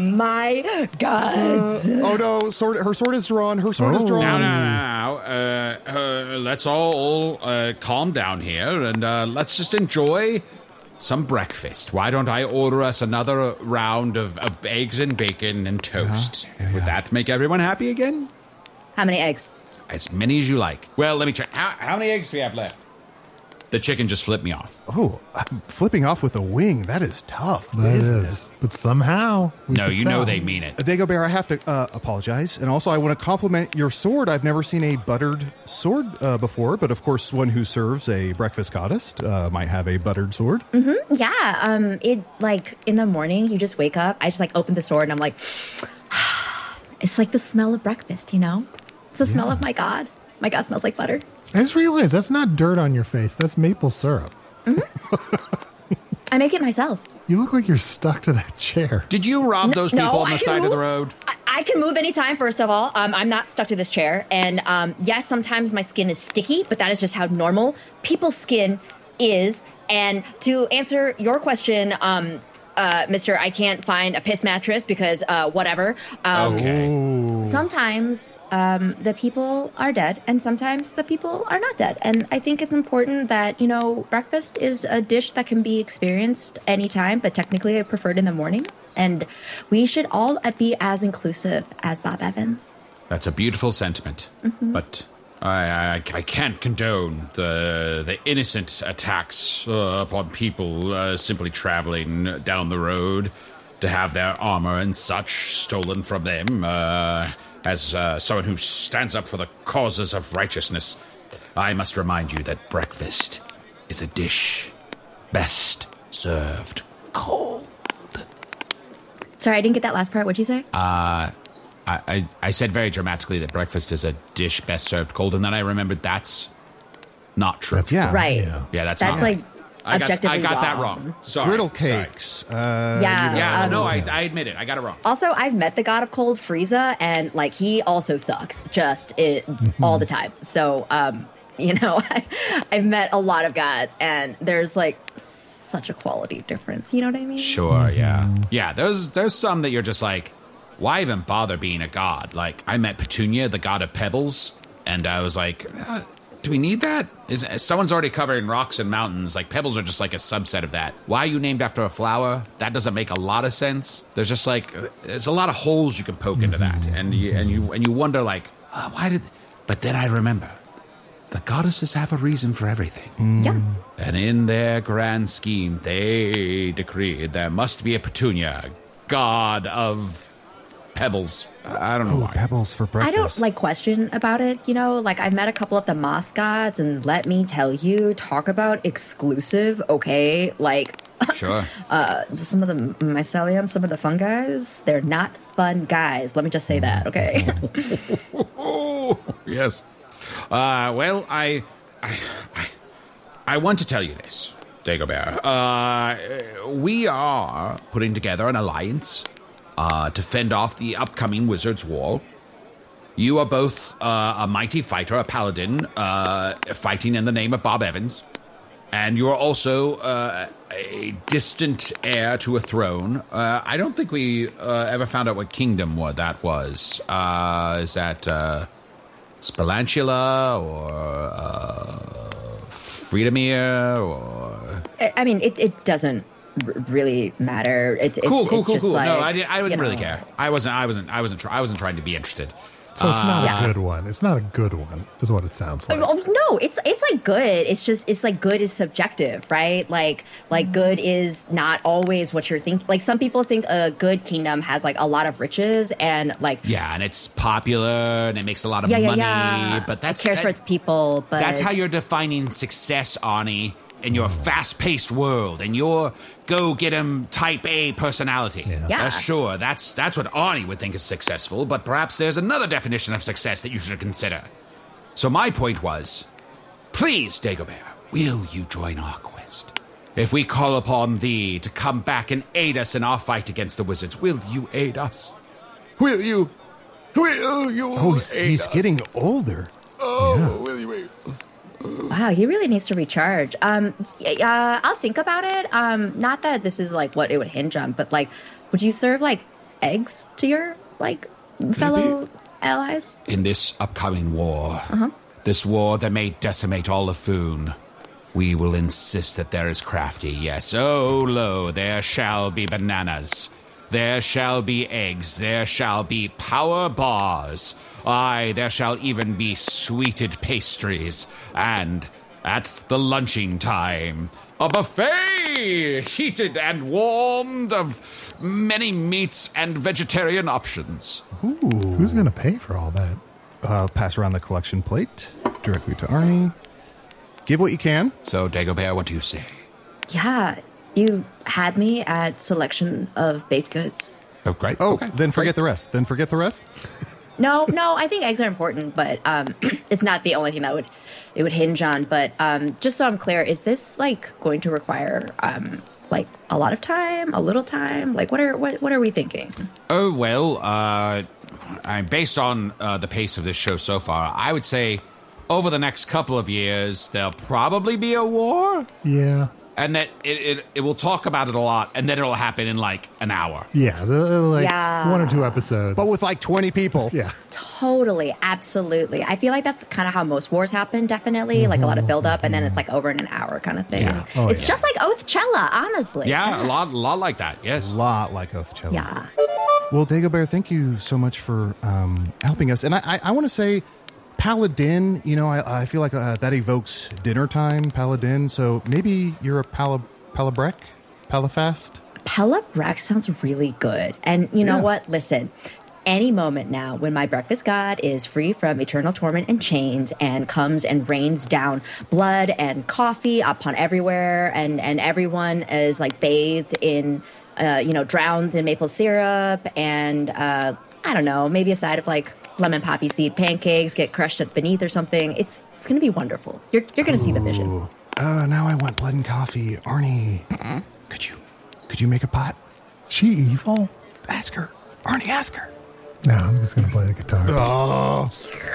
my God. Oh no, sword, her sword is drawn. Her sword is Oh. drawn. Now, now, now, uh, uh, let's all uh, calm down here and uh, let's just enjoy some breakfast. Why don't I order us another round of, of eggs and bacon and toast? Yeah, yeah, Would yeah. that make everyone happy again? How many eggs? As many as you like. Well, let me check. How, how many eggs do we have left? The chicken just flipped me off. Oh, I'm flipping off with a wing. That is tough That business. is. But somehow. we No, could you know tell. they mean it. Dagobert, I have to uh, apologize. And also, I want to compliment your sword. I've never seen a buttered sword uh, before, but of course, one who serves a breakfast goddess uh, might have a buttered sword. Yeah, um, it like in the morning you just wake up. I just like open the sword and I'm like, it's like the smell of breakfast, you know? It's the smell of my God. My God smells like butter. I just realized that's not dirt on your face. That's maple syrup. I make it myself. You look like you're stuck to that chair. Did you rob those No, people on I the can side of the move. road? I, I can move anytime, first of all. Um, I'm not stuck to this chair. And um, yes, sometimes my skin is sticky, but that is just how normal people's skin is. And to answer your question, um, uh, Mister I can't find a piss mattress because uh, whatever. Um, Okay. Sometimes um, the people are dead, and sometimes the people are not dead. And I think it's important that, you know, breakfast is a dish that can be experienced anytime, but technically I prefer it in the morning. And we should all be as inclusive as Bob Evans. That's a beautiful sentiment, but I, I I can't condone the the innocent attacks uh, upon people uh, simply traveling down the road to have their armor and such stolen from them. Uh, as uh, someone who stands up for the causes of righteousness, I must remind you that breakfast is a dish best served cold. Sorry, I didn't get that last part. What'd you say? I I, I, I said very dramatically that breakfast is a dish best served cold, and then I remembered that's not true. That's Yeah. Right. Yeah. yeah, that's That's not like I got, objectively I got that wrong. wrong. Sorry. Griddle Sorry. cakes. Uh, Yeah. Yeah, um, no, I, I admit it. I got it wrong. Also, I've met the god of cold, Frieza, and like he also sucks, just it all the time. So, um, you know, I, I've met a lot of gods, and there's like such a quality difference. You know what I mean? Sure, yeah. Yeah, there's there's some that you're just like, why even bother being a god? Like, I met Petunia, the god of pebbles, and I was like, uh, do we need that? Is someone's already covering rocks and mountains? Like, pebbles are just like a subset of that. Why are you named after a flower? That doesn't make a lot of sense. There's just like, uh, there's a lot of holes you can poke into that, and you, and you and you wonder like, uh, why did? But then I remember, the goddesses have a reason for everything. Yeah. And in their grand scheme, they decreed there must be a Petunia, god of pebbles. I don't know Oh, why. pebbles for I breakfast. don't like question about it, you know. Like I've met a couple of the moss gods, and let me tell you, talk about exclusive. Okay, like Sure. uh, some of the mycelium, some of the fungi, they're not fun guys. Let me just say that, okay? Oh, yes. Uh, well, I, I, I, I want to tell you this, Dagobert. Uh, we are putting together an alliance uh, to fend off the upcoming Wizard's War. You are both uh, a mighty fighter, a paladin, uh, fighting in the name of Bob Evans. And you are also uh, a distant heir to a throne. Uh, I don't think we uh, ever found out what kingdom what that was. Uh, is that uh, Spelantula or uh, Freedomir or... I I mean, it, it doesn't r- really matter. It, it's Cool, cool, it's cool, just cool. Like, no, I didn't. I wouldn't you really know. care. I wasn't. I wasn't. I wasn't. Try, I wasn't trying to be interested. So it's not Yeah. a good one. It's not a good one, is what it sounds like. Oh, no, it's it's like good. It's just it's like good is subjective, right? Like like good is not always what you're thinking. Like some people think a good kingdom has like a lot of riches and like Yeah, and it's popular and it makes a lot of yeah yeah money. yeah. But that's it cares that- for its people. But That's how you're defining success, Arnie, in your fast-paced world and your go-get-em type A personality. Yeah. Yeah. Uh, sure, that's that's what Arnie would think is successful, but perhaps there's another definition of success that you should consider. So my point was, please, Dagobert, will you join our quest? If we call upon thee to come back and aid us in our fight against the wizards, will you aid us? Will you? Will you Oh, he's, aid he's us? getting older. Oh, will you aid us? wow, he really needs to recharge. Um, y- uh, I'll think about it. Um, not that this is like what it would hinge on, but like, would you serve like eggs to your like fellow allies? In this upcoming war, this war that may decimate all of Foon, we will insist that there is crafty. Yes, oh, lo, there shall be bananas. There shall be eggs. There shall be power bars. Aye, there shall even be sweeted pastries. And at the lunching time, a buffet heated and warmed of many meats and vegetarian options. Who's going to pay for all that? Uh, pass around the collection plate directly to Arnie. Give what you can. So, Dagobert, what do you say? Yeah, you had me at selection of baked goods. Oh, great. Oh, okay. then forget the rest. Then forget the rest. No, no, I think eggs are important, but um, it's not the only thing that would it would hinge on. But um, just so I'm clear, is this like going to require um, like a lot of time, a little time? Like, what are what what are we thinking? Oh, well, uh, I, based on uh, the pace of this show so far, I would say over the next couple of years, there'll probably be a war. Yeah. And that it, it, it will talk about it a lot, and then it'll happen in like an hour. Yeah. The, like Yeah. one or two episodes. But with like twenty people. Yeah. Totally, absolutely. I feel like that's kind of how most wars happen. Definitely, like a lot of build up, and then it's like over in an hour kind of thing. Yeah. Oh, it's yeah. just like Oathchella, honestly. Yeah, a lot, a lot like that. Yes. A lot like Oathchella. Yeah. Well, Dagobert, thank you so much for um, helping us. And I, I, I want to say, Paladin, you know, I, I feel like uh, that evokes dinner time, Paladin. So maybe you're a Pala, Palabrec? Palafast? Palabrec sounds really good. And you know Yeah. what? Listen, any moment now when my breakfast god is free from eternal torment and chains and comes and rains down blood and coffee upon everywhere and, and everyone is like bathed in, uh, you know, drowns in maple syrup and uh, I don't know, maybe a side of like lemon poppy seed pancakes, get crushed up beneath or something. It's it's going to be wonderful. You're you're going to see the vision. Uh, now I want blood and coffee. Arnie, could you could you make a pot? She evil? Ask her. Arnie, ask her. No, I'm just going to play the guitar. Oh.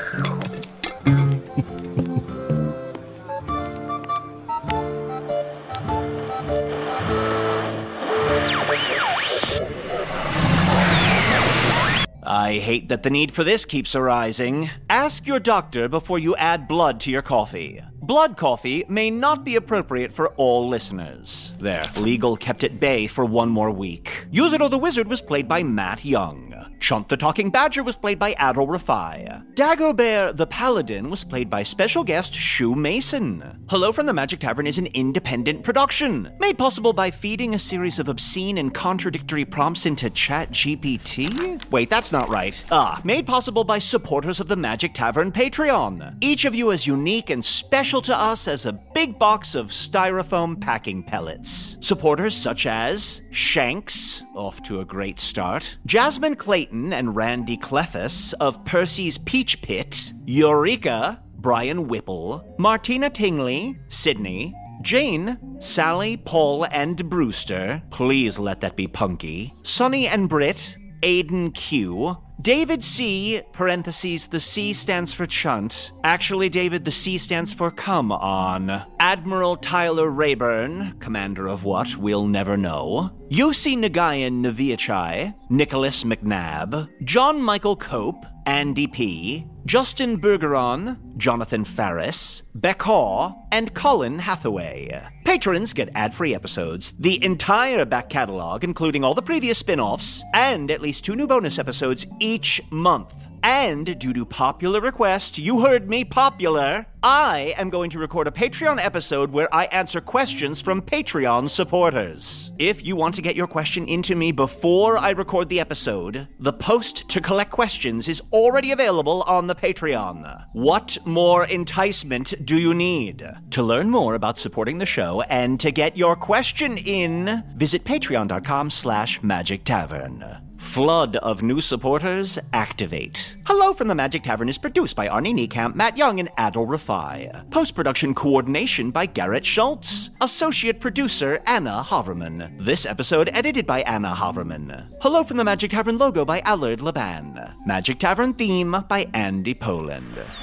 I hate that the need for this keeps arising. Ask your doctor before you add blood to your coffee. Blood coffee may not be appropriate for all listeners. There, legal kept at bay for one more week. Use It or the Wizard was played by Matt Young. Chunt the Talking Badger was played by Adol Rafai. Dagobert the Paladin was played by special guest Shu Mason. Hello from the Magic Tavern is an independent production, made possible by feeding a series of obscene and contradictory prompts into ChatGPT? Wait, that's not right. Ah, made possible by supporters of the Magic Tavern Patreon. Each of you is unique and special to us as a big box of styrofoam packing pellets. Supporters such as Shanks, off to a great start, Jasmine Clayton and Randy Clefus of Percy's Peach Pit, Eureka, Brian Whipple, Martina Tingley, Sydney, Jane, Sally, Paul, and Brewster, please let that be Punky, Sonny and Britt, Aiden Q, David C, parentheses, the C stands for Chunt. Actually, David, the C stands for come on. Admiral Tyler Rayburn, commander of what, we'll never know. Yossi Nagayan Naviachai, Nicholas McNabb, John Michael Cope, Andy P, Justin Bergeron, Jonathan Farris, Beck Haw, and Colin Hathaway. Patrons get ad-free episodes, the entire back catalog, including all the previous spin-offs, and at least two new bonus episodes each month. And due to popular request, you heard me, popular, I am going to record a Patreon episode where I answer questions from Patreon supporters. If you want to get your question into me before I record the episode, the post to collect questions is already available on the Patreon. What more enticement do you need? To learn more about supporting the show and to get your question in, visit patreon.com slash magic tavern. Flood of new supporters, activate. Hello from the Magic Tavern is produced by Arnie Niekamp, Matt Young, and Adol Rafai. Post-production coordination by Garrett Schultz. Associate producer, Anna Haverman. This episode edited by Anna Haverman. Hello from the Magic Tavern logo by Allard Laban. Magic Tavern theme by Andy Poland.